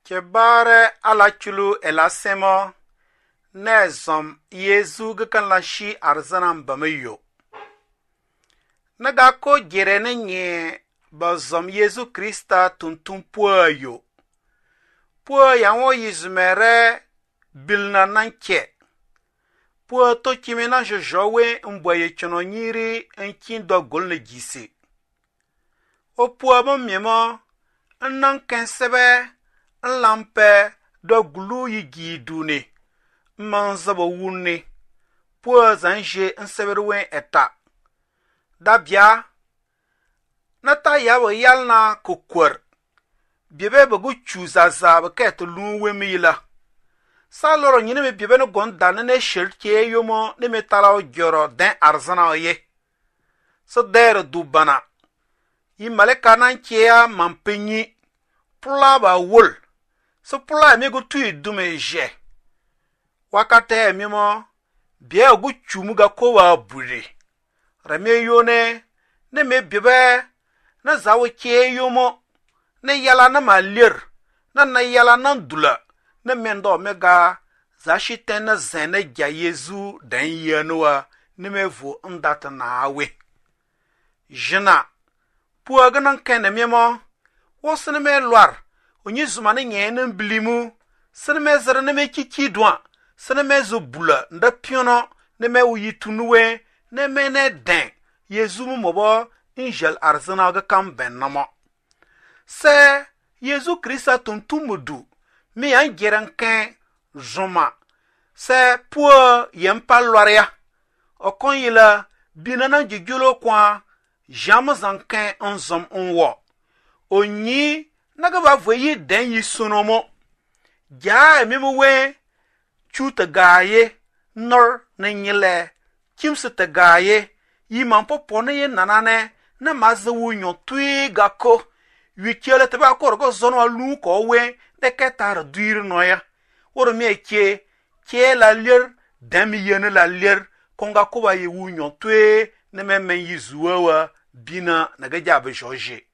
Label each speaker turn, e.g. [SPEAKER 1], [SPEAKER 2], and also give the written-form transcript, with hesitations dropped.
[SPEAKER 1] Kebare ala chulu elasemo ne zom Yezu gekan la shi arzanan bamayo. Naga ko gere ne nye ba zom Yezu Krista tuntun puayo. Pua yanwo yizumere bilna nanke. Pua to kimena jojowe mbwaye chono nyiri nkindo golne gisi. O pua miemo nan kensebe lampe do glu yigi duni manzabo wuni pua zanje nseberwe eta dabia nata yawo yalna kukur biebe bugu chuzaza baket luwe mila saloro nyine me biebe no gonda ne shirke yomo ne metala gyoro den arzana ye so der dubana yi maleka nan kia mampenyi pula ba wol so pula mi go tu idume je wakate mi mo bia ogu chumuga ko wa buri rame yone ne me bibe na zawo ke yomo ne yala na malir na yala na dula ne mendo mega za shiten na zene gya Yezu dan yenuwa ne mevu ndata na awe jina puwa ganan kene mi mo wosene me lwar onye zumane nye na mbilimu sene me zere ne me kiki doan sene me zo bula nda piono ne me uyitunuwe ne me ne den Yezu mu mobo injel arzana ga kam ben namo se Yezu Krista tuntumudu mi an geran ken zoma se puo yempa lwaria okon yila binana jijulo kwa jamu zanken onzom onwo onyi naga ba voyi den yi sonomo ja emimuwe chuta gaye nor na nyile kimse te gaye yi mampo pone ye nanane na mazawu nyo tui gako wikiele te ba korgo zono alu ko we de ketar duir noya woro mi eke ke la lir demi yene la lir konga ko ba ye wu nyo tui ne meme yi zuwa bina naga jabe joje